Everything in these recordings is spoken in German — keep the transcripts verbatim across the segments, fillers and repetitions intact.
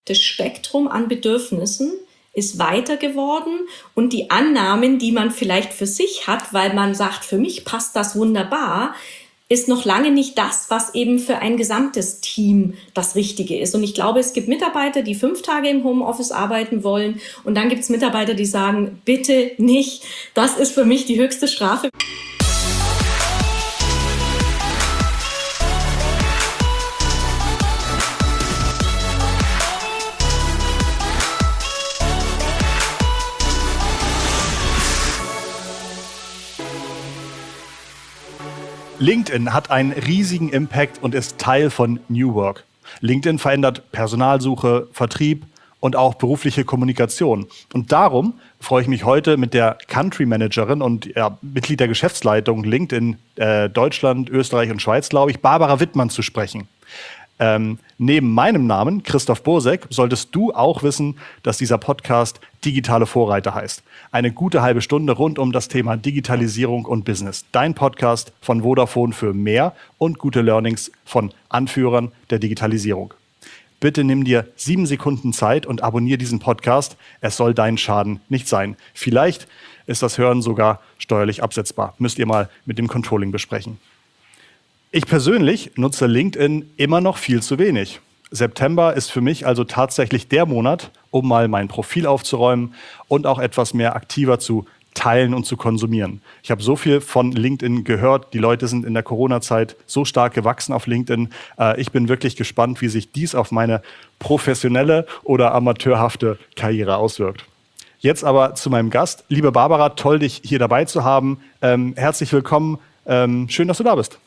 Das Spektrum an Bedürfnissen ist weiter geworden und die Annahmen, die man vielleicht für sich hat, weil man sagt, für mich passt das wunderbar, ist noch lange nicht das, was eben für ein gesamtes Team das Richtige ist. Und ich glaube, es gibt Mitarbeiter, die fünf Tage im Homeoffice arbeiten wollen und dann gibt es Mitarbeiter, die sagen, bitte nicht, das ist für mich die höchste Strafe. LinkedIn hat einen riesigen Impact und ist Teil von New Work. LinkedIn verändert Personalsuche, Vertrieb und auch berufliche Kommunikation. Und darum freue ich mich heute mit der Country Managerin und ja, Mitglied der Geschäftsleitung LinkedIn äh, Deutschland, Österreich und Schweiz, glaube ich, Barbara Wittmann zu sprechen. Ähm, neben meinem Namen, Christoph Bursek, solltest du auch wissen, dass dieser Podcast Digitale Vorreiter heißt. Eine gute halbe Stunde rund um das Thema Digitalisierung und Business. Dein Podcast von Vodafone für mehr und gute Learnings von Anführern der Digitalisierung. Bitte nimm dir sieben Sekunden Zeit und abonniere diesen Podcast. Es soll dein Schaden nicht sein. Vielleicht ist das Hören sogar steuerlich absetzbar. Müsst ihr mal mit dem Controlling besprechen. Ich persönlich nutze LinkedIn immer noch viel zu wenig. September ist für mich also tatsächlich der Monat, um mal mein Profil aufzuräumen und auch etwas mehr aktiver zu teilen und zu konsumieren. Ich habe so viel von LinkedIn gehört. Die Leute sind in der Corona-Zeit so stark gewachsen auf LinkedIn. Äh, ich bin wirklich gespannt, wie sich dies auf meine professionelle oder amateurhafte Karriere auswirkt. Jetzt aber zu meinem Gast. Liebe Barbara, toll, dich hier dabei zu haben. Ähm, herzlich willkommen. Ähm, schön, dass du da bist.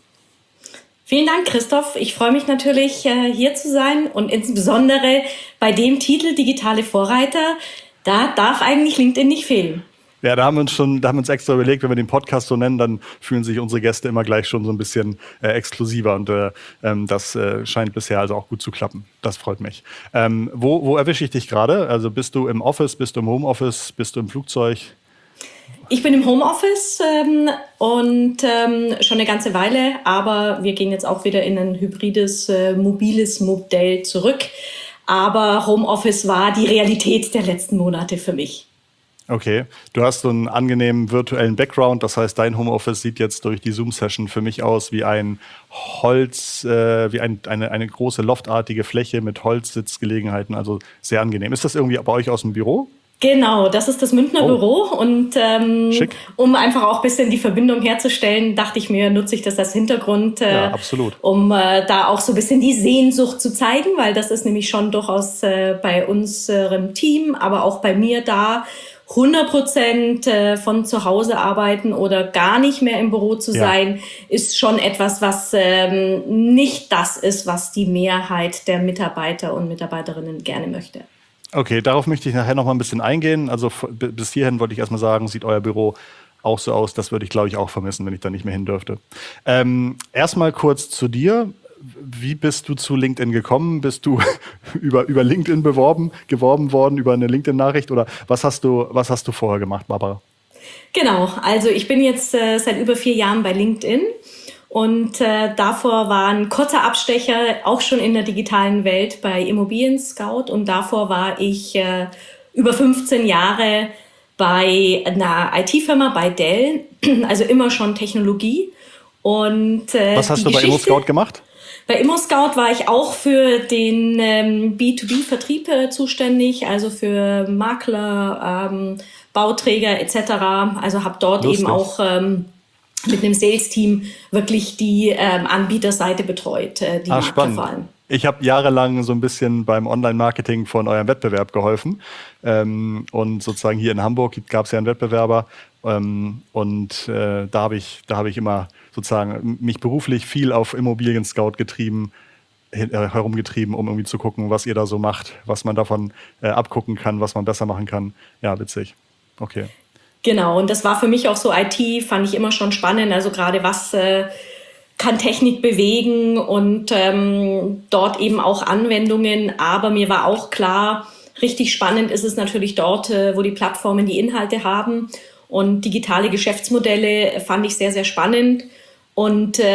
Vielen Dank, Christoph. Ich freue mich natürlich, hier zu sein und insbesondere bei dem Titel Digitale Vorreiter. Da darf eigentlich LinkedIn nicht fehlen. Ja, da haben wir uns schon, da haben wir uns extra überlegt, wenn wir den Podcast so nennen, dann fühlen sich unsere Gäste immer gleich schon so ein bisschen äh, exklusiver und äh, ähm, das äh, scheint bisher also auch gut zu klappen. Das freut mich. Ähm, wo, wo erwische ich dich gerade? Also bist du im Office, bist du im Homeoffice, bist du im Flugzeug? Ich bin im Homeoffice ähm, und ähm, schon eine ganze Weile, aber wir gehen jetzt auch wieder in ein hybrides, äh, mobiles Modell zurück. Aber Homeoffice war die Realität der letzten Monate für mich. Okay, du hast so einen angenehmen virtuellen Background, das heißt, dein Homeoffice sieht jetzt durch die Zoom-Session für mich aus wie ein Holz, äh, wie ein, eine, eine große loftartige Fläche mit Holzsitzgelegenheiten, also sehr angenehm. Ist das irgendwie bei euch aus dem Büro? Genau, das ist das Münchner oh. Büro und ähm, um einfach auch ein bisschen die Verbindung herzustellen, dachte ich mir, nutze ich das als Hintergrund, äh, ja, absolut. um äh, da auch so ein bisschen die Sehnsucht zu zeigen, weil das ist nämlich schon durchaus äh, bei unserem Team, aber auch bei mir da, hundert Prozent äh, von zu Hause arbeiten oder gar nicht mehr im Büro zu sein, ja. ist schon etwas, was ähm, nicht das ist, was die Mehrheit der Mitarbeiter und Mitarbeiterinnen gerne möchte. Okay, darauf möchte ich nachher noch mal ein bisschen eingehen. Also bis hierhin wollte ich erstmal sagen, sieht euer Büro auch so aus. Das würde ich, glaube ich, auch vermissen, wenn ich da nicht mehr hin dürfte. Ähm, erstmal kurz zu dir. Wie bist du zu LinkedIn gekommen? Bist du über, über LinkedIn beworben, geworben worden, über eine LinkedIn-Nachricht? Oder was hast du, was hast du vorher gemacht, Barbara? Genau, also ich bin jetzt äh, seit über vier Jahren bei LinkedIn. Und äh, davor war ein kurzer Abstecher auch schon in der digitalen Welt bei Immobilien Scout. Und davor war ich äh, über fünfzehn Jahre bei einer I T-Firma, bei Dell. Also immer schon Technologie. Und äh, was hast du bei Immo Scout gemacht? Bei Immo Scout war ich auch für den ähm, B zwei B-Vertrieb äh, zuständig, also für Makler, ähm, Bauträger et cetera. Also habe dort Lustig. eben auch ähm, mit einem Sales-Team wirklich die ähm, Anbieterseite betreut, äh, die ah, Makler spannend. vor allem. Ich habe jahrelang so ein bisschen beim Online-Marketing von eurem Wettbewerb geholfen. Ähm, und sozusagen hier in Hamburg gab es ja einen Wettbewerber. Ähm, und äh, da habe ich, da habe ich immer sozusagen mich beruflich viel auf Immobilien Scout getrieben, äh, herumgetrieben, um irgendwie zu gucken, was ihr da so macht, was man davon äh, abgucken kann, was man besser machen kann. Ja, witzig. Okay. Genau, und das war für mich auch so, I T fand ich immer schon spannend, also gerade was äh, kann Technik bewegen und ähm, dort eben auch Anwendungen, aber mir war auch klar, richtig spannend ist es natürlich dort, äh, wo die Plattformen die Inhalte haben und digitale Geschäftsmodelle fand ich sehr, sehr spannend und ähm,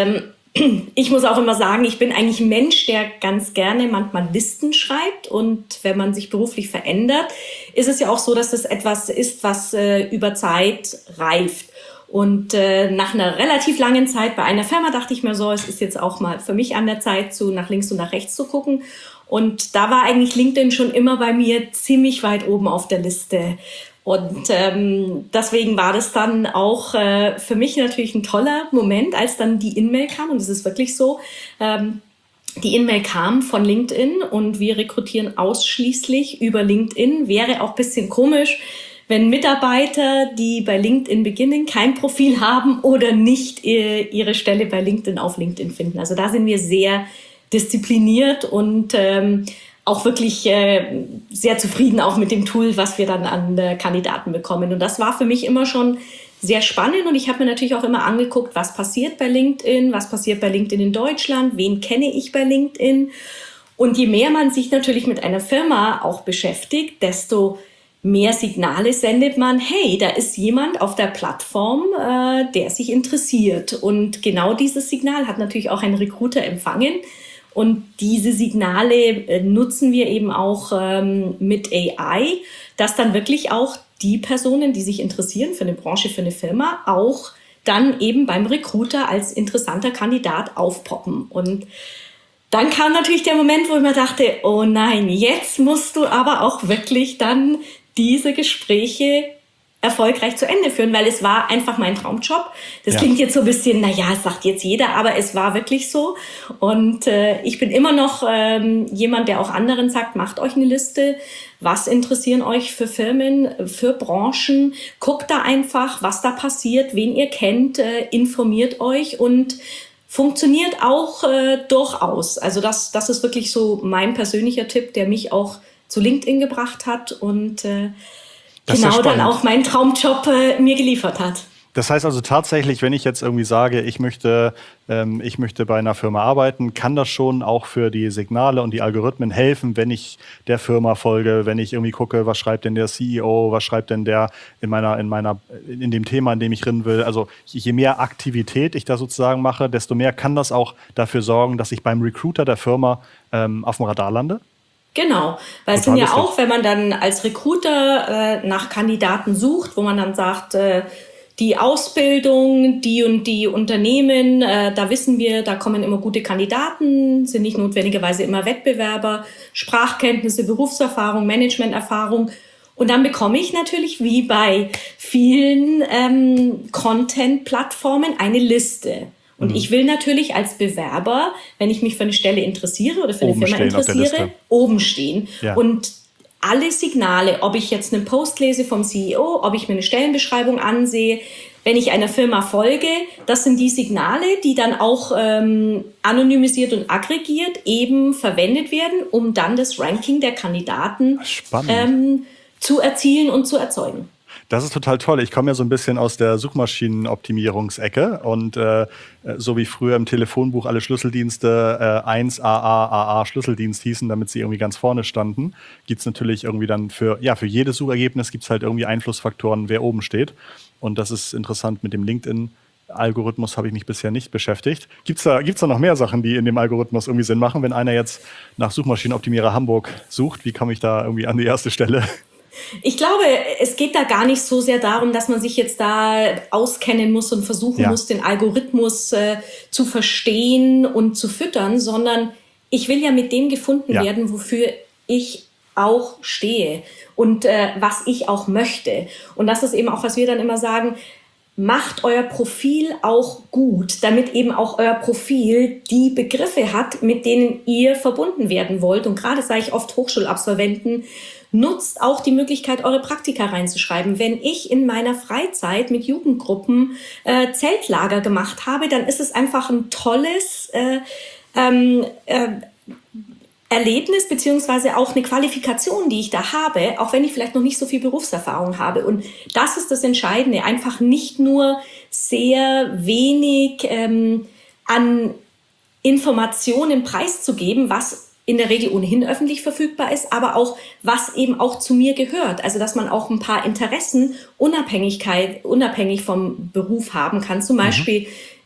ich muss auch immer sagen, ich bin eigentlich ein Mensch, der ganz gerne manchmal Listen schreibt. Und wenn man sich beruflich verändert, ist es ja auch so, dass das etwas ist, was äh, über Zeit reift. Und äh, nach einer relativ langen Zeit bei einer Firma dachte ich mir so, es ist jetzt auch mal für mich an der Zeit, so nach links und nach rechts zu gucken. Und da war eigentlich LinkedIn schon immer bei mir ziemlich weit oben auf der Liste. Und ähm, deswegen war das dann auch äh, für mich natürlich ein toller Moment, als dann die In-Mail kam. Und es ist wirklich so, ähm, die In-Mail kam von LinkedIn und wir rekrutieren ausschließlich über LinkedIn. Wäre auch ein bisschen komisch, wenn Mitarbeiter, die bei LinkedIn beginnen, kein Profil haben oder nicht ihre Stelle bei LinkedIn auf LinkedIn finden. Also da sind wir sehr diszipliniert und ähm, auch wirklich äh, sehr zufrieden auch mit dem Tool, was wir dann an äh, Kandidaten bekommen. Und das war für mich immer schon sehr spannend und ich habe mir natürlich auch immer angeguckt, was passiert bei LinkedIn, was passiert bei LinkedIn in Deutschland, wen kenne ich bei LinkedIn. Und je mehr man sich natürlich mit einer Firma auch beschäftigt, desto mehr Signale sendet man, hey, da ist jemand auf der Plattform, äh, der sich interessiert. Und genau dieses Signal hat natürlich auch ein Recruiter empfangen. Und diese Signale äh, nutzen wir eben auch ähm, mit A I, dass dann wirklich auch die Personen, die sich interessieren für eine Branche, für eine Firma, auch dann eben beim Recruiter als interessanter Kandidat aufpoppen. Und dann kam natürlich der Moment, wo ich mir dachte, oh nein, jetzt musst du aber auch wirklich dann diese Gespräche erfolgreich zu Ende führen, weil es war einfach mein Traumjob. Das ja. klingt jetzt so ein bisschen, naja, das sagt jetzt jeder, aber es war wirklich so. Und äh, ich bin immer noch ähm, jemand, der auch anderen sagt, macht euch eine Liste, was interessieren euch für Firmen, für Branchen, guckt da einfach, was da passiert, wen ihr kennt, äh, informiert euch und funktioniert auch äh, durchaus. Also das, das ist wirklich so mein persönlicher Tipp, der mich auch zu LinkedIn gebracht hat und äh, genau ja dann auch meinen Traumjob äh, mir geliefert hat. Das heißt also tatsächlich, wenn ich jetzt irgendwie sage, ich möchte, ähm, ich möchte bei einer Firma arbeiten, kann das schon auch für die Signale und die Algorithmen helfen, wenn ich der Firma folge, wenn ich irgendwie gucke, was schreibt denn der C E O, was schreibt denn der in meiner, in meiner, in dem Thema, in dem ich drin will. Also je mehr Aktivität ich da sozusagen mache, desto mehr kann das auch dafür sorgen, dass ich beim Recruiter der Firma ähm, auf dem Radar lande. Genau, weil es sind ja auch, wenn man dann als Recruiter äh, nach Kandidaten sucht, wo man dann sagt, äh, die Ausbildung, die und die Unternehmen, äh, da wissen wir, da kommen immer gute Kandidaten, sind nicht notwendigerweise immer Wettbewerber, Sprachkenntnisse, Berufserfahrung, Managementerfahrung. Und dann bekomme ich natürlich, wie bei vielen ähm, Content-Plattformen, eine Liste. Und mhm. ich will natürlich als Bewerber, wenn ich mich für eine Stelle interessiere oder für eine oben Firma interessiere, oben stehen. Ja. Und alle Signale, ob ich jetzt einen Post lese vom C E O, ob ich mir eine Stellenbeschreibung ansehe, wenn ich einer Firma folge, das sind die Signale, die dann auch ähm, anonymisiert und aggregiert eben verwendet werden, um dann das Ranking der Kandidaten ähm, zu erzielen und zu erzeugen. Das ist total toll. Ich komme ja so ein bisschen aus der Suchmaschinenoptimierungsecke und äh, so wie früher im Telefonbuch alle Schlüsseldienste äh, eins A A A A Schlüsseldienst hießen, damit sie irgendwie ganz vorne standen, gibt es natürlich irgendwie dann für, ja, für jedes Suchergebnis gibt es halt irgendwie Einflussfaktoren, wer oben steht. Und das ist interessant mit dem LinkedIn-Algorithmus, habe ich mich bisher nicht beschäftigt. Gibt's da, gibt's da noch mehr Sachen, die in dem Algorithmus irgendwie Sinn machen? Wenn einer jetzt nach Suchmaschinenoptimierer Hamburg sucht, wie komme ich da irgendwie an die erste Stelle? Ich glaube, es geht da gar nicht so sehr darum, dass man sich jetzt da auskennen muss und versuchen ja. muss, den Algorithmus äh, zu verstehen und zu füttern, sondern ich will ja mit dem gefunden ja. werden, wofür ich auch stehe und äh, was ich auch möchte. Und das ist eben auch, was wir dann immer sagen, macht euer Profil auch gut, damit eben auch euer Profil die Begriffe hat, mit denen ihr verbunden werden wollt. Und gerade sage ich oft Hochschulabsolventen, nutzt auch die Möglichkeit, eure Praktika reinzuschreiben. Wenn ich in meiner Freizeit mit Jugendgruppen äh, Zeltlager gemacht habe, dann ist es einfach ein tolles äh, ähm, äh, Erlebnis beziehungsweise auch eine Qualifikation, die ich da habe, auch wenn ich vielleicht noch nicht so viel Berufserfahrung habe. Und das ist das Entscheidende, einfach nicht nur sehr wenig ähm, an Informationen preiszugeben, was in der Regel ohnehin öffentlich verfügbar ist, aber auch, was eben auch zu mir gehört. Also, dass man auch ein paar Interessen Unabhängigkeit, unabhängig vom Beruf haben kann. Zum Beispiel,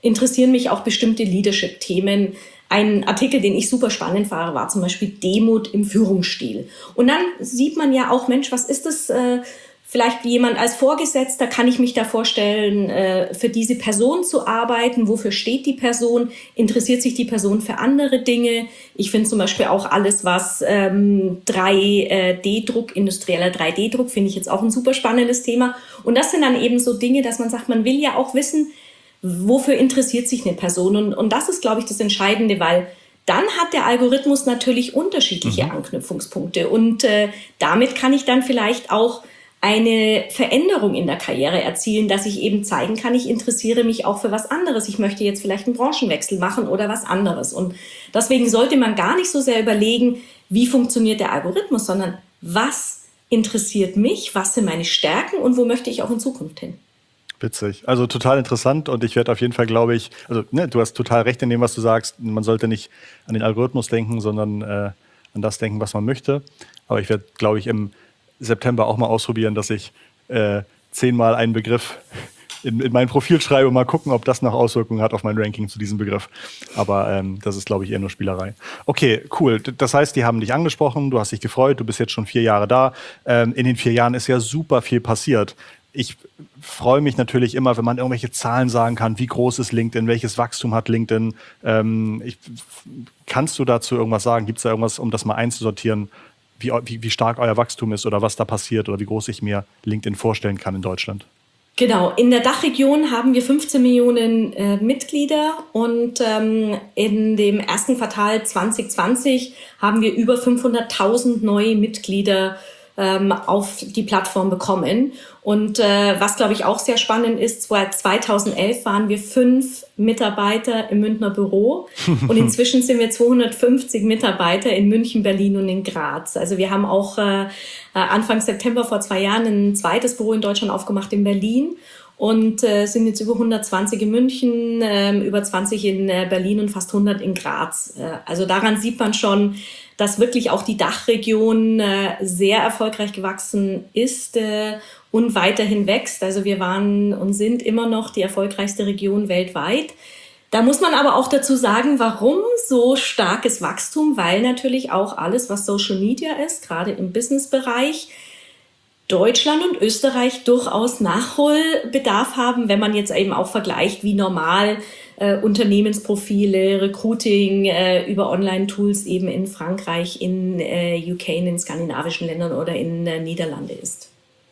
interessieren mich auch bestimmte Leadership-Themen. Ein Artikel, den ich super spannend fand, war zum Beispiel Demut im Führungsstil. Und dann sieht man ja auch, Mensch, was ist das? Äh, vielleicht jemand als Vorgesetzter, kann ich mich da vorstellen, äh, für diese Person zu arbeiten? Wofür steht die Person? Interessiert sich die Person für andere Dinge? Ich finde zum Beispiel auch alles, was ähm, drei D Druck, industrieller drei D Druck, finde ich jetzt auch ein super spannendes Thema. Und das sind dann eben so Dinge, dass man sagt, man will ja auch wissen, wofür interessiert sich eine Person? Und, und das ist, glaube ich, das Entscheidende, weil dann hat der Algorithmus natürlich unterschiedliche mhm. Anknüpfungspunkte. Und äh, damit kann ich dann vielleicht auch eine Veränderung in der Karriere erzielen, dass ich eben zeigen kann, ich interessiere mich auch für was anderes. Ich möchte jetzt vielleicht einen Branchenwechsel machen oder was anderes. Und deswegen sollte man gar nicht so sehr überlegen, wie funktioniert der Algorithmus, sondern was interessiert mich, was sind meine Stärken und wo möchte ich auch in Zukunft hin. Witzig. Also total interessant und ich werde auf jeden Fall, glaube ich, also ne, du hast total recht in dem, was du sagst. Man sollte nicht an den Algorithmus denken, sondern äh, an das denken, was man möchte. Aber ich werde, glaube ich, im September auch mal ausprobieren, dass ich äh, zehnmal einen Begriff in, in mein Profil schreibe und mal gucken, ob das noch Auswirkungen hat auf mein Ranking zu diesem Begriff. Aber ähm, das ist, glaube ich, eher nur Spielerei. Okay, cool. Das heißt, die haben dich angesprochen, du hast dich gefreut, du bist jetzt schon vier Jahre da. Ähm, in den vier Jahren ist ja super viel passiert. Ich freue mich natürlich immer, wenn man irgendwelche Zahlen sagen kann, wie groß ist LinkedIn, welches Wachstum hat LinkedIn. Ähm, ich, kannst du dazu irgendwas sagen? Gibt es da irgendwas, um das mal einzusortieren, wie, wie, wie stark euer Wachstum ist oder was da passiert oder wie groß ich mir LinkedIn vorstellen kann in Deutschland? Genau, in der Dachregion haben wir fünfzehn Millionen äh, Mitglieder und ähm, in dem ersten Quartal zwanzig zwanzig haben wir über fünfhunderttausend neue Mitglieder ähm, auf die Plattform bekommen. Und äh, was, glaube ich, auch sehr spannend ist, zweitausendelf waren wir fünf Mitarbeiter im Münchner Büro und inzwischen sind wir zweihundertfünfzig Mitarbeiter in München, Berlin und in Graz. Also wir haben auch äh, Anfang September vor zwei Jahren ein zweites Büro in Deutschland aufgemacht in Berlin und äh, sind jetzt über hundertzwanzig in München, äh, über zwanzig in äh, Berlin und fast hundert in Graz. Äh, also daran sieht man schon, dass wirklich auch die Dachregion äh, sehr erfolgreich gewachsen ist äh, und weiterhin wächst. Also wir waren und sind immer noch die erfolgreichste Region weltweit. Da muss man aber auch dazu sagen, warum so starkes Wachstum? Weil natürlich auch alles, was Social Media ist, gerade im Businessbereich, Deutschland und Österreich durchaus Nachholbedarf haben, wenn man jetzt eben auch vergleicht, wie normal äh, Unternehmensprofile, Recruiting äh, über Online-Tools eben in Frankreich, in äh, U K, in den skandinavischen Ländern oder in äh, Niederlande ist.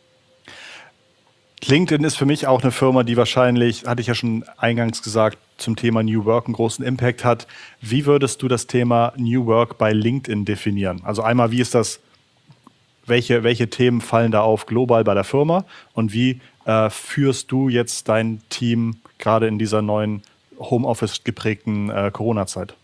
LinkedIn ist für mich auch eine Firma, die wahrscheinlich, hatte ich ja schon eingangs gesagt, zum Thema New Work einen großen Impact hat. Wie würdest du das Thema New Work bei LinkedIn definieren? Also einmal, wie ist das, welche, welche Themen fallen da auf global bei der Firma und wie äh, führst du jetzt dein Team gerade in dieser neuen Homeoffice geprägten äh, Corona-Zeit?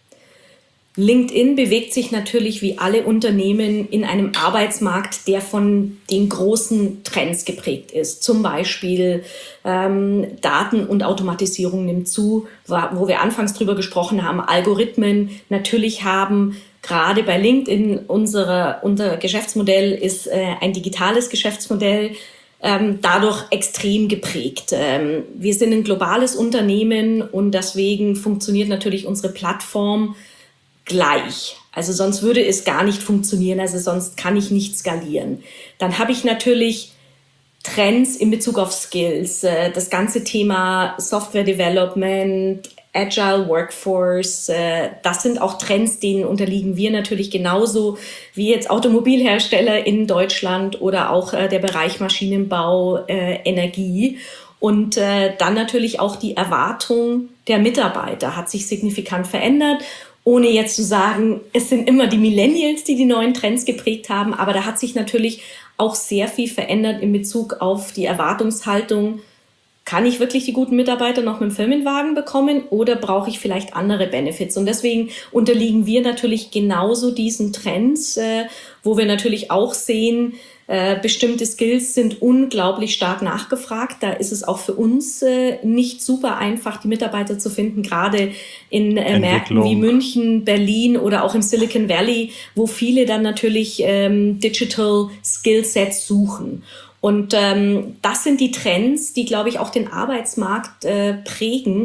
LinkedIn bewegt sich natürlich wie alle Unternehmen in einem Arbeitsmarkt, der von den großen Trends geprägt ist. Zum Beispiel ähm, Daten und Automatisierung nimmt zu, wo wir anfangs drüber gesprochen haben, Algorithmen natürlich haben. Gerade bei LinkedIn, unsere, unser Geschäftsmodell ist äh, ein digitales Geschäftsmodell, ähm, dadurch extrem geprägt. Ähm, wir sind ein globales Unternehmen und deswegen funktioniert natürlich unsere Plattform gleich. Also sonst würde es gar nicht funktionieren, also sonst kann ich nicht skalieren. Dann habe ich natürlich Trends in Bezug auf Skills, äh, das ganze Thema Software Development, Agile Workforce, äh, das sind auch Trends, denen unterliegen wir natürlich genauso wie jetzt Automobilhersteller in Deutschland oder auch äh, der Bereich Maschinenbau, äh, Energie. Und äh, dann natürlich auch die Erwartung der Mitarbeiter hat sich signifikant verändert. Ohne jetzt zu sagen, es sind immer die Millennials, die die neuen Trends geprägt haben. Aber da hat sich natürlich auch sehr viel verändert in Bezug auf die Erwartungshaltung. Kann ich wirklich die guten Mitarbeiter noch mit dem Firmenwagen bekommen oder brauche ich vielleicht andere Benefits? Und deswegen unterliegen wir natürlich genauso diesen Trends, äh, wo wir natürlich auch sehen, äh, bestimmte Skills sind unglaublich stark nachgefragt. Da ist es auch für uns äh, nicht super einfach, die Mitarbeiter zu finden, gerade in äh, Märkten wie München, Berlin oder auch im Silicon Valley, wo viele dann natürlich ähm, Digital Skillsets suchen. Und ähm, das sind die Trends, die, glaube ich, auch den Arbeitsmarkt äh, prägen.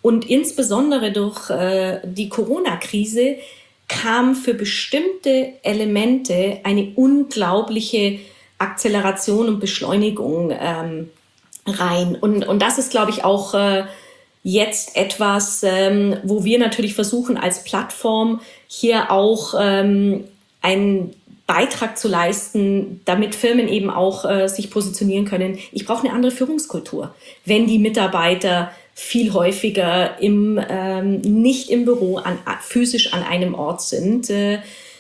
Und insbesondere durch äh, die Corona-Krise kam für bestimmte Elemente eine unglaubliche Akzeleration und Beschleunigung ähm, rein. Und, und das ist, glaube ich, auch äh, jetzt etwas, ähm, wo wir natürlich versuchen, als Plattform hier auch ähm, einen Beitrag zu leisten, damit Firmen eben auch äh, sich positionieren können. Ich brauche eine andere Führungskultur, wenn die Mitarbeiter viel häufiger im, ähm, nicht im Büro an, physisch an einem Ort sind. Äh,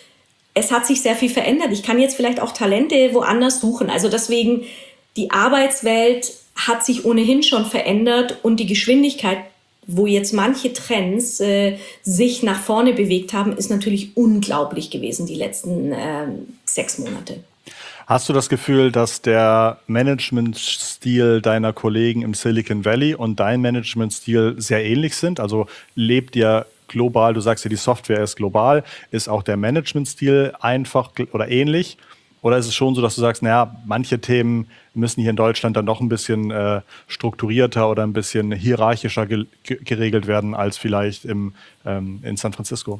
es hat sich sehr viel verändert. Ich kann jetzt vielleicht auch Talente woanders suchen. Also deswegen, die Arbeitswelt hat sich ohnehin schon verändert und die Geschwindigkeit, wo jetzt manche Trends äh, sich nach vorne bewegt haben, ist natürlich unglaublich gewesen die letzten äh, sechs Monate. Hast du das Gefühl, dass der Managementstil deiner Kollegen im Silicon Valley und dein Managementstil sehr ähnlich sind? Also lebt ihr global, du sagst ja, die Software ist global, ist auch der Managementstil einfach oder ähnlich? Oder ist es schon so, dass du sagst, naja, manche Themen müssen hier in Deutschland dann doch ein bisschen äh, strukturierter oder ein bisschen hierarchischer ge- geregelt werden als vielleicht im, ähm, in San Francisco?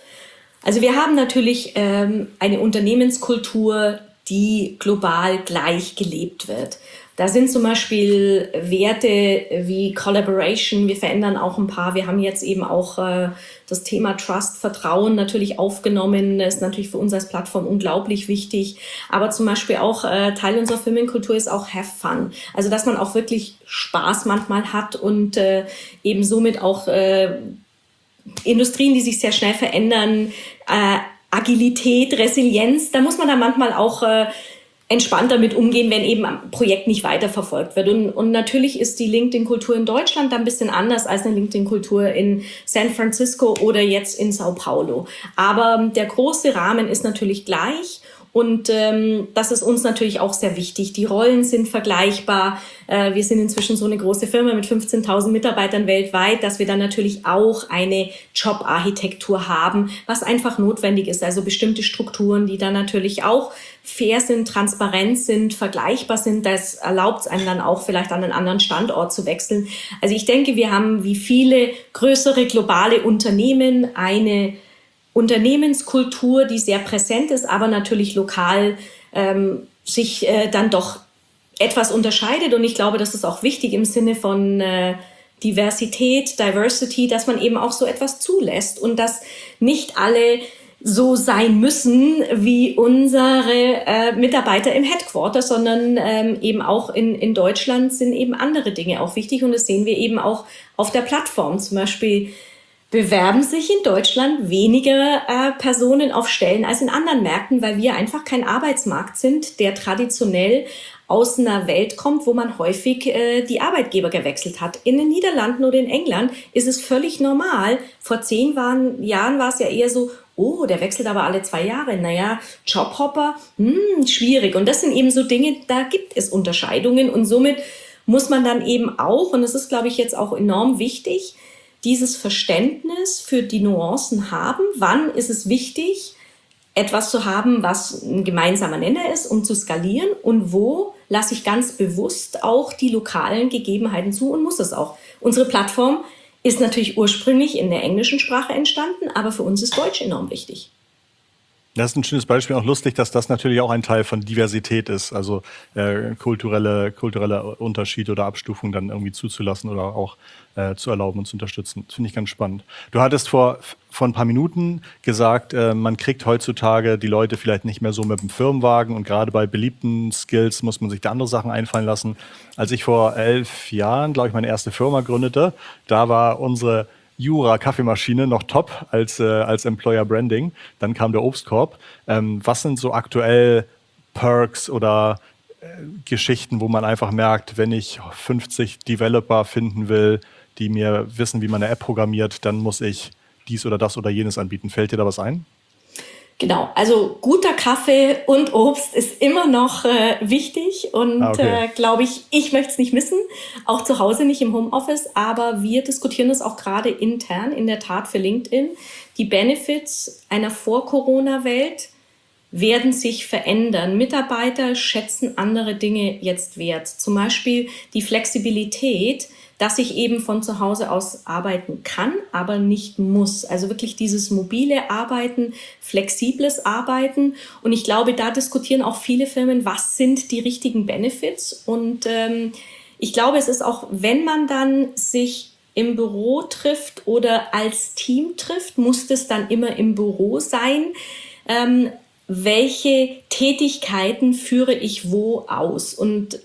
Also wir haben natürlich ähm, eine Unternehmenskultur, die global gleich gelebt wird. Da sind zum Beispiel Werte wie Collaboration, wir verändern auch ein paar. Wir haben jetzt eben auch äh, das Thema Trust, Vertrauen natürlich aufgenommen. Das ist natürlich für uns als Plattform unglaublich wichtig. Aber zum Beispiel auch äh, Teil unserer Firmenkultur ist auch Have Fun. Also dass man auch wirklich Spaß manchmal hat und äh, eben somit auch äh, Industrien, die sich sehr schnell verändern, äh, Agilität, Resilienz, da muss man dann manchmal auch äh, entspannt damit umgehen, wenn eben ein Projekt nicht weiterverfolgt wird. Und, und natürlich ist die LinkedIn-Kultur in Deutschland dann ein bisschen anders als eine LinkedIn-Kultur in San Francisco oder jetzt in Sao Paulo. Aber der große Rahmen ist natürlich gleich. Und ähm, das ist uns natürlich auch sehr wichtig. Die Rollen sind vergleichbar. Äh, wir sind inzwischen so eine große Firma mit fünfzehntausend Mitarbeitern weltweit, dass wir dann natürlich auch eine Jobarchitektur haben, was einfach notwendig ist. Also bestimmte Strukturen, die dann natürlich auch fair sind, transparent sind, vergleichbar sind. Das erlaubt es einem dann auch vielleicht an einen anderen Standort zu wechseln. Also ich denke, wir haben wie viele größere globale Unternehmen eine Unternehmenskultur, die sehr präsent ist, aber natürlich lokal ähm, sich äh, dann doch etwas unterscheidet. Und ich glaube, das ist auch wichtig im Sinne von äh, Diversität, Diversity, dass man eben auch so etwas zulässt und dass nicht alle so sein müssen wie unsere äh, Mitarbeiter im Headquarter, sondern ähm, eben auch in, in Deutschland sind eben andere Dinge auch wichtig. Und das sehen wir eben auch auf der Plattform. Zum Beispiel bewerben sich in Deutschland weniger äh, Personen auf Stellen als in anderen Märkten, weil wir einfach kein Arbeitsmarkt sind, der traditionell aus einer Welt kommt, wo man häufig äh, die Arbeitgeber gewechselt hat. In den Niederlanden oder in England ist es völlig normal. Vor zehn waren, Jahren war es ja eher so, oh, der wechselt aber alle zwei Jahre. Naja, Jobhopper, hm, schwierig. Und das sind eben so Dinge, da gibt es Unterscheidungen. Und somit muss man dann eben auch, und das ist, glaube ich, jetzt auch enorm wichtig, dieses Verständnis für die Nuancen haben. Wann ist es wichtig, etwas zu haben, was ein gemeinsamer Nenner ist, um zu skalieren? Und wo lasse ich ganz bewusst auch die lokalen Gegebenheiten zu und muss es auch? Unsere Plattform ist natürlich ursprünglich in der englischen Sprache entstanden, aber für uns ist Deutsch enorm wichtig. Das ist ein schönes Beispiel, auch lustig, dass das natürlich auch ein Teil von Diversität ist, also äh, kulturelle, kulturelle Unterschiede oder Abstufung dann irgendwie zuzulassen oder auch äh, zu erlauben und zu unterstützen. Das finde ich ganz spannend. Du hattest vor, vor ein paar Minuten gesagt, äh, man kriegt heutzutage die Leute vielleicht nicht mehr so mit dem Firmenwagen und gerade bei beliebten Skills muss man sich da andere Sachen einfallen lassen. Als ich vor elf Jahren, glaube ich, meine erste Firma gründete, da war unsere Jura-Kaffeemaschine noch top als, äh, als Employer Branding. Dann kam der Obstkorb. Ähm, was sind so aktuell Perks oder äh, Geschichten, wo man einfach merkt, wenn ich fünfzig Developer finden will, die mir wissen, wie man eine App programmiert, dann muss ich dies oder das oder jenes anbieten. Fällt dir da was ein? Genau, also guter Kaffee und Obst ist immer noch äh, wichtig und ah, okay. äh, glaube ich, ich möchte es nicht missen, auch zu Hause nicht im Homeoffice, aber wir diskutieren es auch gerade intern, in der Tat für LinkedIn. Die Benefits einer Vor-Corona-Welt werden sich verändern. Mitarbeiter schätzen andere Dinge jetzt wert. Zum Beispiel die Flexibilität dass ich eben von zu Hause aus arbeiten kann, aber nicht muss. Also wirklich dieses mobile Arbeiten, flexibles Arbeiten. Und ich glaube, da diskutieren auch viele Firmen, was sind die richtigen Benefits. Und ähm, ich glaube, es ist auch, wenn man dann sich im Büro trifft oder als Team trifft, muss das dann immer im Büro sein. Ähm, welche Tätigkeiten führe ich wo aus? Und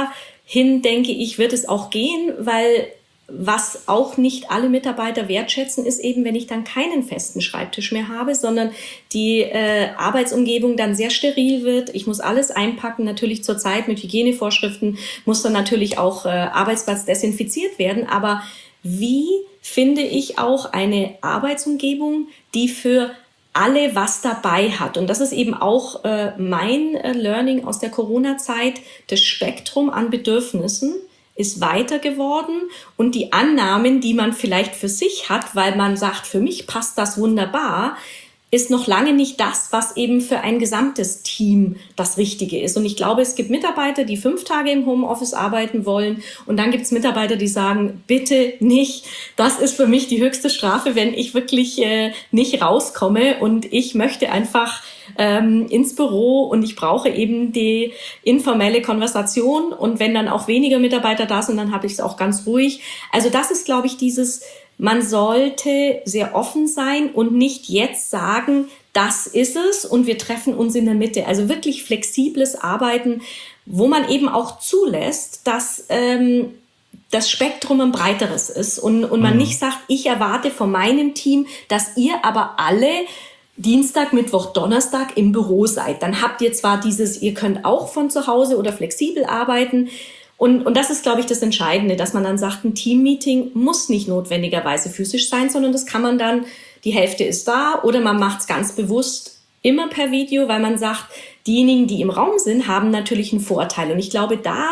dahin, denke ich, wird es auch gehen, weil was auch nicht alle Mitarbeiter wertschätzen, ist eben, wenn ich dann keinen festen Schreibtisch mehr habe, sondern die äh, Arbeitsumgebung dann sehr steril wird. Ich muss alles einpacken, natürlich zurzeit mit Hygienevorschriften muss dann natürlich auch äh, Arbeitsplatz desinfiziert werden. Aber wie finde ich auch eine Arbeitsumgebung, die für alle was dabei hat? Und das ist eben auch äh, mein äh, Learning aus der Corona-Zeit. Das Spektrum an Bedürfnissen ist weiter geworden und die Annahmen, die man vielleicht für sich hat, weil man sagt, für mich passt das wunderbar, ist noch lange nicht das, was eben für ein gesamtes Team das Richtige ist. Und ich glaube, es gibt Mitarbeiter, die fünf Tage im Homeoffice arbeiten wollen. Und dann gibt es Mitarbeiter, die sagen, bitte nicht. Das ist für mich die höchste Strafe, wenn ich wirklich äh, nicht rauskomme. Und ich möchte einfach ähm, ins Büro und ich brauche eben die informelle Konversation. Und wenn dann auch weniger Mitarbeiter da sind, dann habe ich es auch ganz ruhig. Also das ist, glaube ich, dieses... Man sollte sehr offen sein und nicht jetzt sagen, das ist es und wir treffen uns in der Mitte. Also wirklich flexibles Arbeiten, wo man eben auch zulässt, dass ähm, das Spektrum ein breiteres ist und, und man mhm. nicht sagt, ich erwarte von meinem Team, dass ihr aber alle Dienstag, Mittwoch, Donnerstag im Büro seid. Dann habt ihr zwar dieses, ihr könnt auch von zu Hause oder flexibel arbeiten. Und, und das ist, glaube ich, das Entscheidende, dass man dann sagt, ein Teammeeting muss nicht notwendigerweise physisch sein, sondern das kann man dann, die Hälfte ist da oder man macht es ganz bewusst immer per Video, weil man sagt, diejenigen, die im Raum sind, haben natürlich einen Vorteil. Und ich glaube, da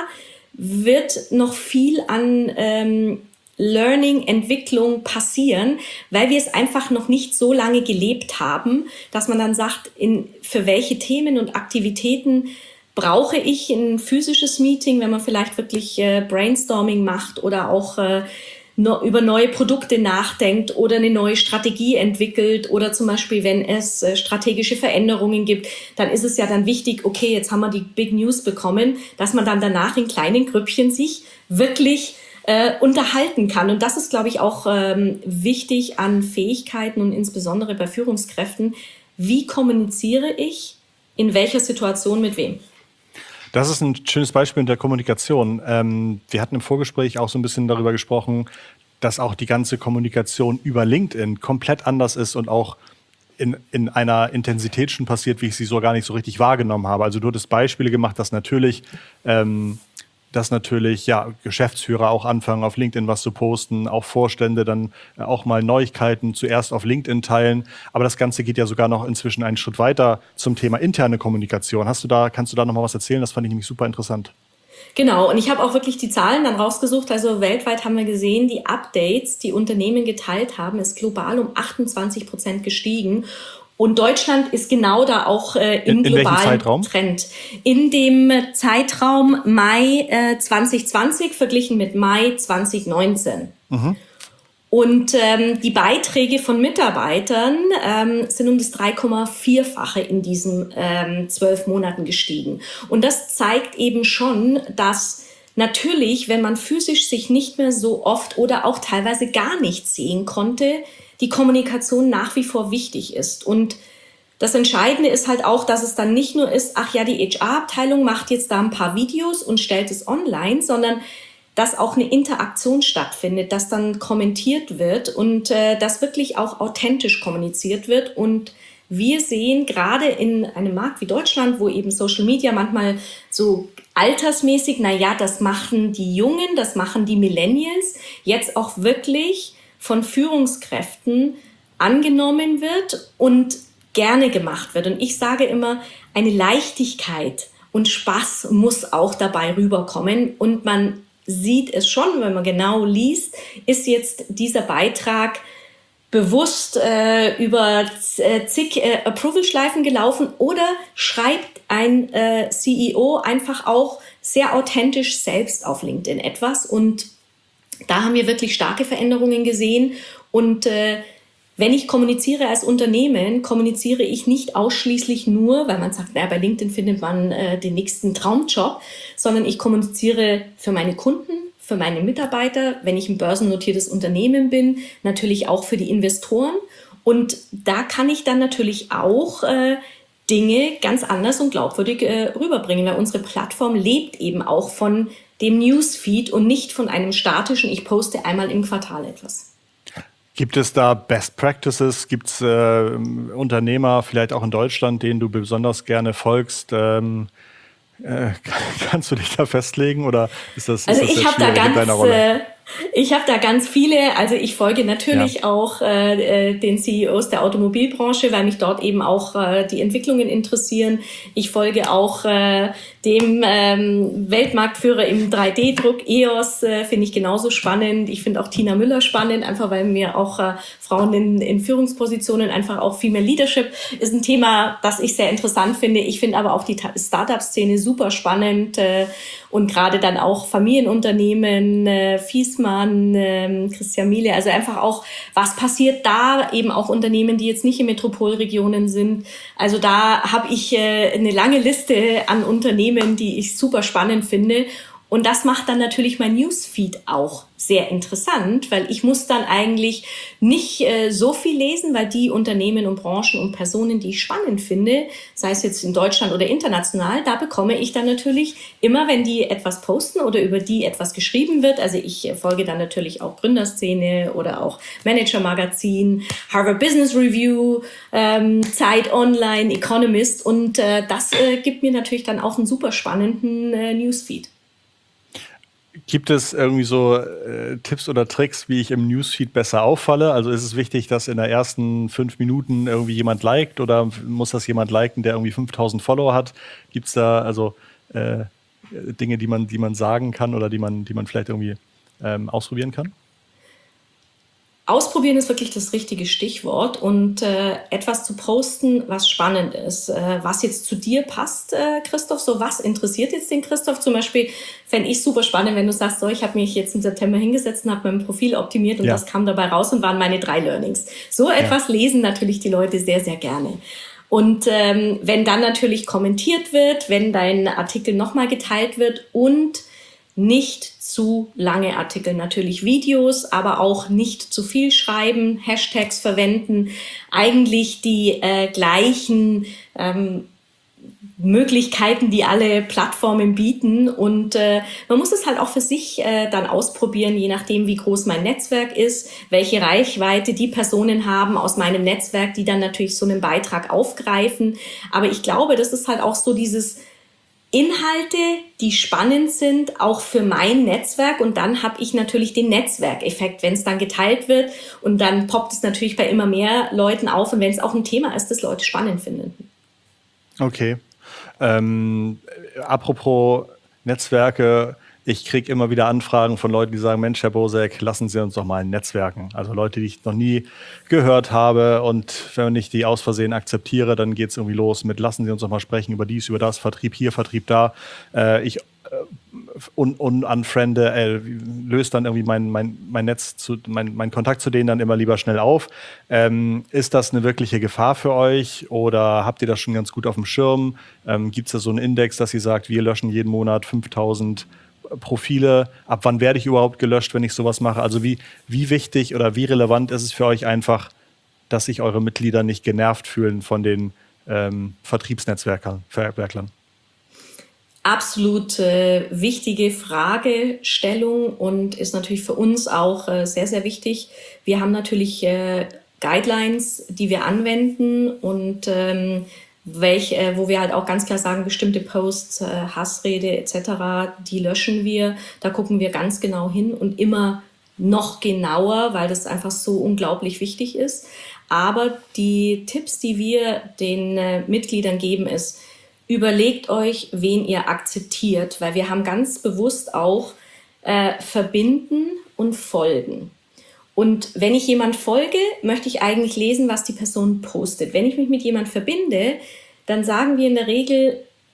wird noch viel an ähm, Learning, Entwicklung passieren, weil wir es einfach noch nicht so lange gelebt haben, dass man dann sagt, in, für welche Themen und Aktivitäten brauche ich ein physisches Meeting, wenn man vielleicht wirklich äh, Brainstorming macht oder auch äh, no, über neue Produkte nachdenkt oder eine neue Strategie entwickelt oder zum Beispiel, wenn es äh, strategische Veränderungen gibt, dann ist es ja dann wichtig, okay, jetzt haben wir die Big News bekommen, dass man dann danach in kleinen Grüppchen sich wirklich äh, unterhalten kann. Und das ist, glaube ich, auch ähm, wichtig an Fähigkeiten und insbesondere bei Führungskräften. Wie kommuniziere ich in welcher Situation mit wem? Das ist ein schönes Beispiel in der Kommunikation. Ähm, wir hatten im Vorgespräch auch so ein bisschen darüber gesprochen, dass auch die ganze Kommunikation über LinkedIn komplett anders ist und auch in, in einer Intensität schon passiert, wie ich sie so gar nicht so richtig wahrgenommen habe. Also du hattest Beispiele gemacht, dass natürlich, ähm, dass natürlich ja, Geschäftsführer auch anfangen, auf LinkedIn was zu posten, auch Vorstände dann äh, auch mal Neuigkeiten zuerst auf LinkedIn teilen. Aber das Ganze geht ja sogar noch inzwischen einen Schritt weiter zum Thema interne Kommunikation. Hast du da, kannst du da noch mal was erzählen? Das fand ich nämlich super interessant. Genau, und ich habe auch wirklich die Zahlen dann rausgesucht. Also weltweit haben wir gesehen, die Updates, die Unternehmen geteilt haben, ist global um achtundzwanzig Prozent gestiegen. Und Deutschland ist genau da auch äh, im in, in globalen Trend. In dem Zeitraum Mai äh, zwanzig zwanzig verglichen mit Mai zwanzig neunzehn. Mhm. Und ähm, die Beiträge von Mitarbeitern ähm, sind um das drei Komma vier-fache in diesen ähm, zwölf Monaten gestiegen. Und das zeigt eben schon, dass natürlich, wenn man physisch sich nicht mehr so oft oder auch teilweise gar nicht sehen konnte, die Kommunikation nach wie vor wichtig ist. Und das Entscheidende ist halt auch, dass es dann nicht nur ist, ach ja, die H R-Abteilung macht jetzt da ein paar Videos und stellt es online, sondern dass auch eine Interaktion stattfindet, dass dann kommentiert wird und äh, dass wirklich auch authentisch kommuniziert wird. Und wir sehen gerade in einem Markt wie Deutschland, wo eben Social Media manchmal so altersmäßig, na ja, das machen die Jungen, das machen die Millennials, jetzt auch wirklich von Führungskräften angenommen wird und gerne gemacht wird. Und ich sage immer, eine Leichtigkeit und Spaß muss auch dabei rüberkommen. Und man sieht es schon, wenn man genau liest, ist jetzt dieser Beitrag bewusst äh, über äh, zig äh, Approval-Schleifen gelaufen oder schreibt ein äh, C E O einfach auch sehr authentisch selbst auf LinkedIn etwas und Da haben wir wirklich starke Veränderungen gesehen. Und äh, wenn ich kommuniziere als Unternehmen, kommuniziere ich nicht ausschließlich nur, weil man sagt, naja, bei LinkedIn findet man äh, den nächsten Traumjob, sondern ich kommuniziere für meine Kunden, für meine Mitarbeiter, wenn ich ein börsennotiertes Unternehmen bin, natürlich auch für die Investoren. Und da kann ich dann natürlich auch äh, Dinge ganz anders und glaubwürdig äh, rüberbringen, weil unsere Plattform lebt eben auch von dem Newsfeed und nicht von einem statischen, ich poste einmal im Quartal etwas. Gibt es da Best Practices? Gibt es äh, Unternehmer, vielleicht auch in Deutschland, denen du besonders gerne folgst? Ähm, äh, kannst du dich da festlegen oder ist das, also ist das ich habe da ganz, äh, ich habe da ganz viele. Also ich folge natürlich ja. auch äh, den C E Os der Automobilbranche, weil mich dort eben auch äh, die Entwicklungen interessieren. Ich folge auch äh, dem ähm, Weltmarktführer im drei D Druck E O S, äh, finde ich genauso spannend. Ich finde auch Tina Müller spannend, einfach weil mir auch äh, Frauen in, in Führungspositionen, einfach auch Female Leadership ist ein Thema, das ich sehr interessant finde. Ich finde aber auch die Startup-Szene super spannend äh, und gerade dann auch Familienunternehmen, äh, Fiesmann, äh, Christian Miele, also einfach auch, was passiert da, eben auch Unternehmen, die jetzt nicht in Metropolregionen sind. Also da habe ich äh, eine lange Liste an Unternehmen, die ich super spannend finde. Und das macht dann natürlich mein Newsfeed auch sehr interessant, weil ich muss dann eigentlich nicht äh, so viel lesen, weil die Unternehmen und Branchen und Personen, die ich spannend finde, sei es jetzt in Deutschland oder international, da bekomme ich dann natürlich immer, wenn die etwas posten oder über die etwas geschrieben wird, also ich äh, folge dann natürlich auch Gründerszene oder auch Manager Magazin, Harvard Business Review, ähm, Zeit Online, Economist und äh, das äh, gibt mir natürlich dann auch einen super spannenden äh, Newsfeed. Gibt es irgendwie so äh, Tipps oder Tricks, wie ich im Newsfeed besser auffalle? Also ist es wichtig, dass in der ersten fünf Minuten irgendwie jemand liked oder muss das jemand liken, der irgendwie fünftausend Follower hat? Gibt es da also äh, Dinge, die man, die man sagen kann oder die man, die man vielleicht irgendwie ähm, ausprobieren kann? Ausprobieren ist wirklich das richtige Stichwort und äh, etwas zu posten, was spannend ist, äh, was jetzt zu dir passt, äh, Christoph, so was interessiert jetzt den Christoph zum Beispiel, fände ich super spannend, wenn du sagst, so ich habe mich jetzt im September hingesetzt und habe mein Profil optimiert und ja. das kam dabei raus und waren meine drei Learnings. So etwas ja. lesen natürlich die Leute sehr, sehr gerne. Und ähm, wenn dann natürlich kommentiert wird, wenn dein Artikel nochmal geteilt wird und nicht zu lange Artikel, natürlich Videos, aber auch nicht zu viel schreiben, Hashtags verwenden, eigentlich die äh, gleichen ähm, Möglichkeiten, die alle Plattformen bieten und äh, man muss es halt auch für sich äh, dann ausprobieren, je nachdem, wie groß mein Netzwerk ist, welche Reichweite die Personen haben aus meinem Netzwerk, die dann natürlich so einen Beitrag aufgreifen, aber ich glaube, das ist halt auch so dieses Inhalte, die spannend sind, auch für mein Netzwerk und dann habe ich natürlich den Netzwerkeffekt, wenn es dann geteilt wird und dann poppt es natürlich bei immer mehr Leuten auf und wenn es auch ein Thema ist, das Leute spannend finden. Okay. Ähm, apropos Netzwerke, ich kriege immer wieder Anfragen von Leuten, die sagen, Mensch, Herr Bosek, lassen Sie uns doch mal netzwerken. Also Leute, die ich noch nie gehört habe und wenn ich die aus Versehen akzeptiere, dann geht es irgendwie los mit, lassen Sie uns doch mal sprechen über dies, über das, Vertrieb hier, Vertrieb da. Äh, ich äh, un, un unfriende, äh, löst dann irgendwie mein, mein, mein Netz, zu, mein, mein Kontakt zu denen dann immer lieber schnell auf. Ähm, ist das eine wirkliche Gefahr für euch oder habt ihr das schon ganz gut auf dem Schirm? Ähm, Gibt es da so einen Index, dass ihr sagt, wir löschen jeden Monat fünftausend Profile, ab wann werde ich überhaupt gelöscht, wenn ich sowas mache? Also wie, wie wichtig oder wie relevant ist es für euch einfach, dass sich eure Mitglieder nicht genervt fühlen von den ähm, Vertriebsnetzwerkern, Verwerklern? Absolut äh, wichtige Fragestellung und ist natürlich für uns auch äh, sehr, sehr wichtig. Wir haben natürlich äh, Guidelines, die wir anwenden und ähm, Welch, äh, wo wir halt auch ganz klar sagen, bestimmte Posts, äh, Hassrede et cetera, die löschen wir. Da gucken wir ganz genau hin und immer noch genauer, weil das einfach so unglaublich wichtig ist. Aber die Tipps, die wir den äh, Mitgliedern geben, ist, überlegt euch, wen ihr akzeptiert, weil wir haben ganz bewusst auch äh, verbinden und folgen. Und wenn ich jemand folge, möchte ich eigentlich lesen, was die Person postet. Wenn ich mich mit jemand verbinde, dann sagen wir in der Regel,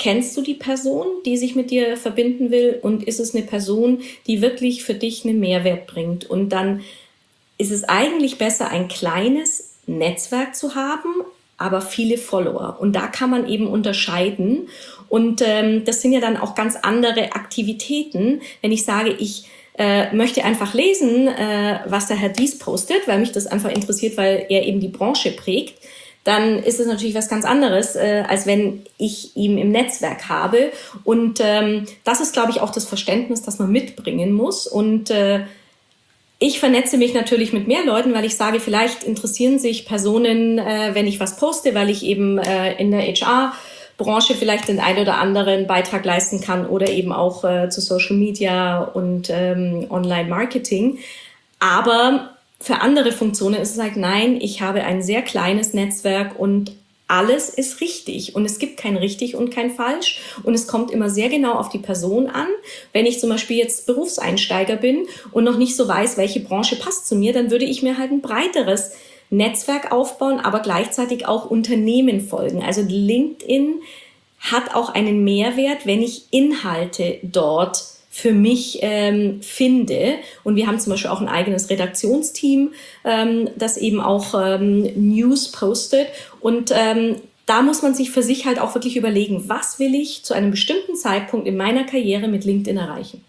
kennst du die Person, die sich mit dir verbinden will, und ist es eine Person, die wirklich für dich einen Mehrwert bringt? Und dann ist es eigentlich besser, ein kleines Netzwerk zu haben, aber viele Follower. Und da kann man eben unterscheiden. Und ähm, das sind ja dann auch ganz andere Aktivitäten. Wenn ich sage, ich äh, möchte einfach lesen, äh, was der Herr Dies postet, weil mich das einfach interessiert, weil er eben die Branche prägt, dann ist es natürlich was ganz anderes, äh, als wenn ich ihn im Netzwerk habe. Und ähm, das ist, glaube ich, auch das Verständnis, das man mitbringen muss. Und äh, ich vernetze mich natürlich mit mehr Leuten, weil ich sage, vielleicht interessieren sich Personen, äh, wenn ich was poste, weil ich eben äh, in der H R-Branche vielleicht den einen oder anderen Beitrag leisten kann oder eben auch äh, zu Social Media und ähm, Online-Marketing. Aber für andere Funktionen ist es halt, nein, ich habe ein sehr kleines Netzwerk und alles ist richtig und es gibt kein richtig und kein falsch und es kommt immer sehr genau auf die Person an. Wenn ich zum Beispiel jetzt Berufseinsteiger bin und noch nicht so weiß, welche Branche passt zu mir, dann würde ich mir halt ein breiteres Netzwerk aufbauen, aber gleichzeitig auch Unternehmen folgen. Also LinkedIn hat auch einen Mehrwert, wenn ich Inhalte dort für mich ähm, finde. Und wir haben zum Beispiel auch ein eigenes Redaktionsteam, ähm, das eben auch ähm, News postet. Und ähm, da muss man sich für sich halt auch wirklich überlegen, was will ich zu einem bestimmten Zeitpunkt in meiner Karriere mit LinkedIn erreichen.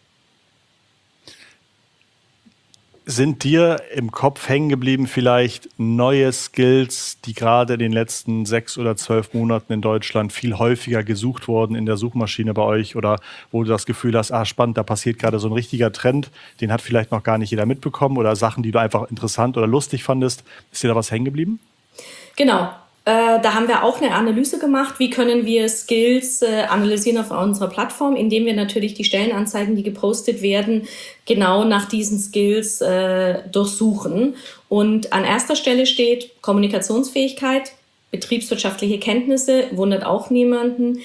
Sind dir im Kopf hängen geblieben vielleicht neue Skills, die gerade in den letzten sechs oder zwölf Monaten in Deutschland viel häufiger gesucht wurden in der Suchmaschine bei euch, oder wo du das Gefühl hast, ah spannend, da passiert gerade so ein richtiger Trend, den hat vielleicht noch gar nicht jeder mitbekommen, oder Sachen, die du einfach interessant oder lustig fandest? Ist dir da was hängen geblieben? Genau. Äh, da haben wir auch eine Analyse gemacht, wie können wir Skills äh, analysieren auf unserer Plattform, indem wir natürlich die Stellenanzeigen, die gepostet werden, genau nach diesen Skills äh, durchsuchen. Und an erster Stelle steht Kommunikationsfähigkeit, betriebswirtschaftliche Kenntnisse, wundert auch niemanden,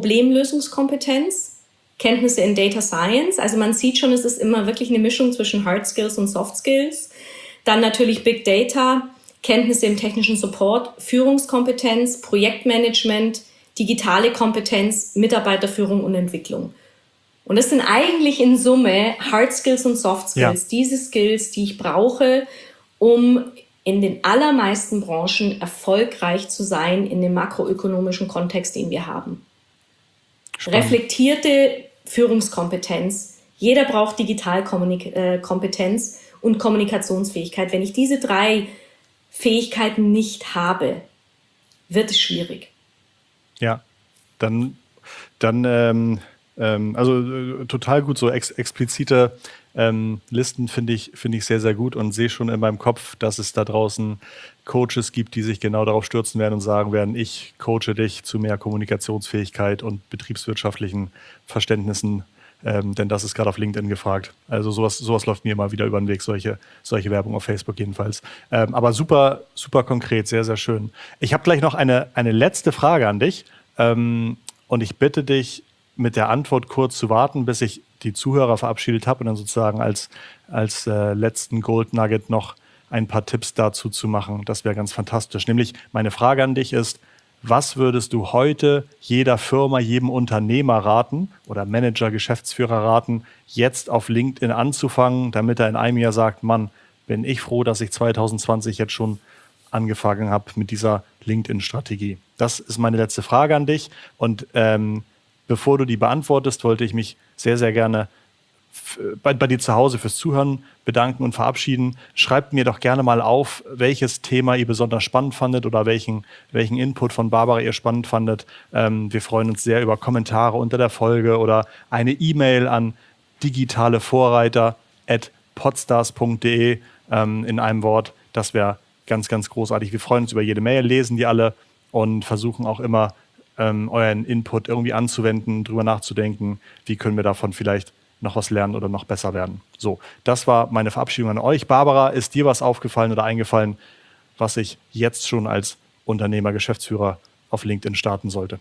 Problemlösungskompetenz, Kenntnisse in Data Science. Also man sieht schon, es ist immer wirklich eine Mischung zwischen Hard Skills und Soft Skills. Dann natürlich Big Data, Kenntnisse im technischen Support, Führungskompetenz, Projektmanagement, digitale Kompetenz, Mitarbeiterführung und Entwicklung. Und das sind eigentlich in Summe Hard Skills und Soft Skills, ja. Diese Skills, die ich brauche, um in den allermeisten Branchen erfolgreich zu sein in dem makroökonomischen Kontext, den wir haben. Spannend. Reflektierte Führungskompetenz. Jeder braucht Digitalkompetenz und Kommunikationsfähigkeit. Wenn ich diese drei Fähigkeiten nicht habe, wird es schwierig. Ja, dann, dann ähm, ähm, also äh, total gut, so ex explizite ähm, Listen finde ich, finde ich sehr, sehr gut und sehe schon in meinem Kopf, dass es da draußen Coaches gibt, die sich genau darauf stürzen werden und sagen werden, ich coache dich zu mehr Kommunikationsfähigkeit und betriebswirtschaftlichen Verständnissen. Ähm, denn das ist gerade auf LinkedIn gefragt. Also sowas, sowas läuft mir immer wieder über den Weg, solche, solche Werbung auf Facebook jedenfalls. Ähm, aber super, super konkret, sehr, sehr schön. Ich habe gleich noch eine, eine letzte Frage an dich. Ähm, und ich bitte dich, mit der Antwort kurz zu warten, bis ich die Zuhörer verabschiedet habe und dann sozusagen als, als äh, letzten Gold Nugget noch ein paar Tipps dazu zu machen. Das wäre ganz fantastisch. Nämlich meine Frage an dich ist, was würdest du heute jeder Firma, jedem Unternehmer raten oder Manager, Geschäftsführer raten, jetzt auf LinkedIn anzufangen, damit er in einem Jahr sagt, Mann, bin ich froh, dass ich zwanzig zwanzig jetzt schon angefangen habe mit dieser LinkedIn-Strategie. Das ist meine letzte Frage an dich. Und ähm, bevor du die beantwortest, wollte ich mich sehr, sehr gerne Bei, bei dir zu Hause fürs Zuhören bedanken und verabschieden. Schreibt mir doch gerne mal auf, welches Thema ihr besonders spannend fandet oder welchen, welchen Input von Barbara ihr spannend fandet. Ähm, wir freuen uns sehr über Kommentare unter der Folge oder eine E-Mail an digitalevorreiter at podstars punkt de ähm, in einem Wort. Das wäre ganz, ganz großartig. Wir freuen uns über jede Mail, lesen die alle und versuchen auch immer, ähm, euren Input irgendwie anzuwenden, drüber nachzudenken, wie können wir davon vielleicht noch was lernen oder noch besser werden. So, das war meine Verabschiedung an euch. Barbara, ist dir was aufgefallen oder eingefallen, was ich jetzt schon als Unternehmer, Geschäftsführer auf LinkedIn starten sollte?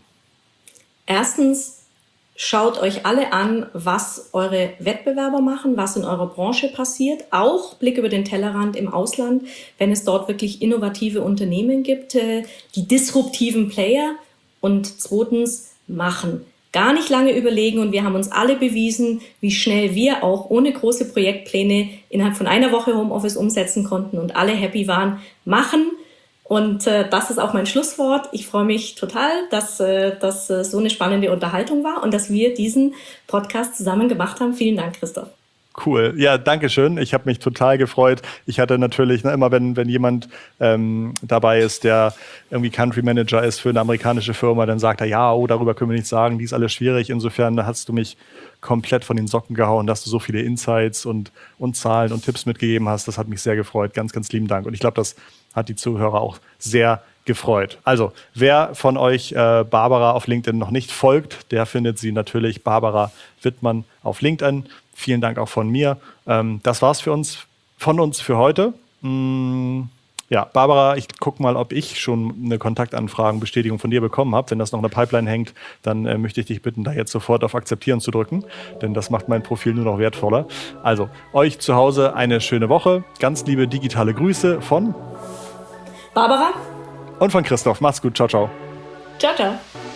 Erstens, schaut euch alle an, was eure Wettbewerber machen, was in eurer Branche passiert. Auch Blick über den Tellerrand im Ausland, wenn es dort wirklich innovative Unternehmen gibt, die disruptiven Player. Und zweitens, machen. Gar nicht lange überlegen und wir haben uns alle bewiesen, wie schnell wir auch ohne große Projektpläne innerhalb von einer Woche Homeoffice umsetzen konnten und alle happy waren. Machen. Und äh, das ist auch mein Schlusswort. Ich freue mich total, dass das äh, so eine spannende Unterhaltung war und dass wir diesen Podcast zusammen gemacht haben. Vielen Dank, Christoph. Cool. Ja, danke schön. Ich habe mich total gefreut. Ich hatte natürlich, ne, immer wenn, wenn jemand ähm, dabei ist, der irgendwie Country Manager ist für eine amerikanische Firma, dann sagt er, ja, oh, darüber können wir nichts sagen, die ist alles schwierig. Insofern hast du mich komplett von den Socken gehauen, dass du so viele Insights und, und Zahlen und Tipps mitgegeben hast. Das hat mich sehr gefreut. Ganz, ganz lieben Dank. Und ich glaube, das hat die Zuhörer auch sehr gefreut. Also, wer von euch äh, Barbara auf LinkedIn noch nicht folgt, der findet sie natürlich Barbara Wittmann auf LinkedIn. Vielen Dank auch von mir. Ähm, das war's für uns, von uns für heute. Mm, ja, Barbara, ich gucke mal, ob ich schon eine Kontaktanfragenbestätigung von dir bekommen habe. Wenn das noch in der Pipeline hängt, dann äh, möchte ich dich bitten, da jetzt sofort auf Akzeptieren zu drücken, denn das macht mein Profil nur noch wertvoller. Also, euch zu Hause eine schöne Woche. Ganz liebe digitale Grüße von Barbara und von Christoph. Macht's gut. Ciao, ciao. Ciao, ciao.